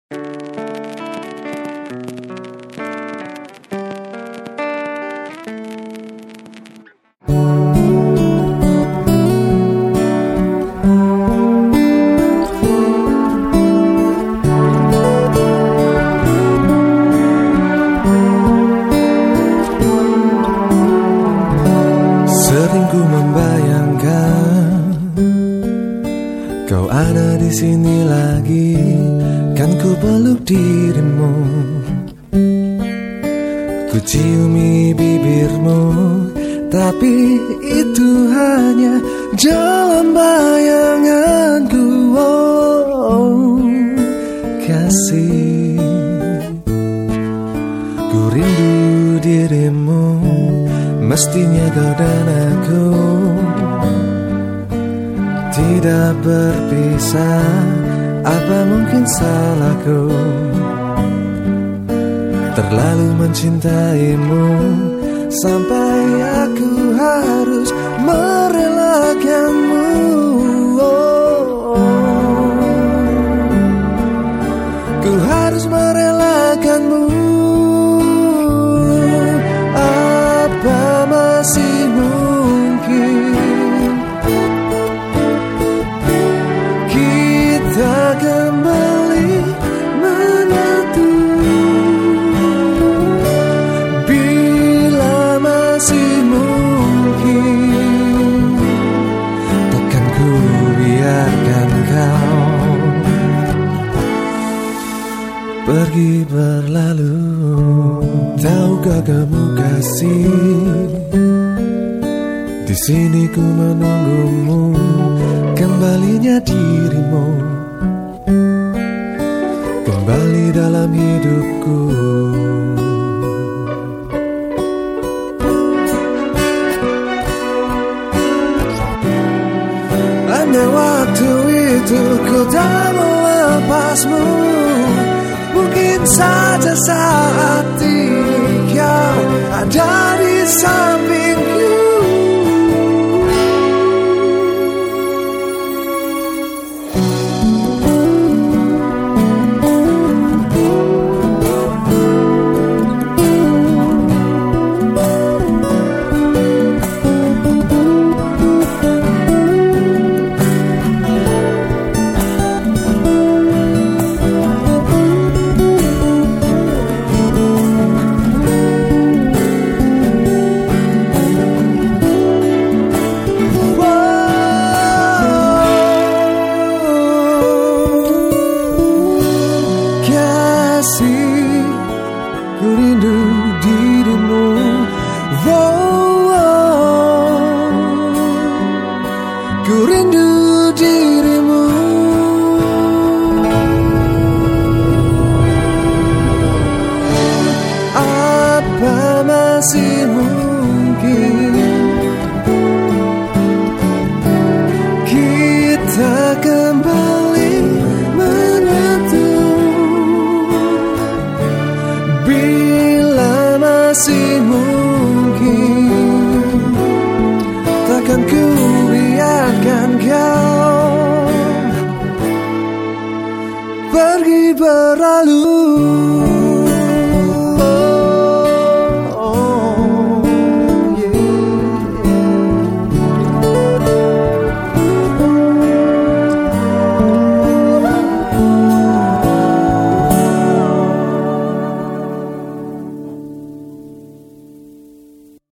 Sering ku membayangkan kau ada di sini lagi, kan ku peluk dirimu, ku ciumi bibirmu, tapi itu hanya dalam bayanganku. Oh, kasih, ku rindu dirimu. Mestinya kau dan aku tidak berpisah. Apa mungkin salahku terlalu mencintaimu sampai aku harus merelakanmu. Ku harus merelakanmu. Masih mungkin kita kembali menyatu? Bila masih mungkin, takkan ku biarkan kau pergi berlalu. Tahukah kamu kasih, di sini ku menunggumu, kembalinya dirimu kembali dalam hidupku. Andai waktu itu ku tak melepasmu, mungkin saja saat ini kau ada di sampingku. Ku rindu dirimu, ku rindu dirimu. Apa masih mungkin kita kembali menyatu? Bila masih mungkin, takkan ku biarkan kau pergi berlalu.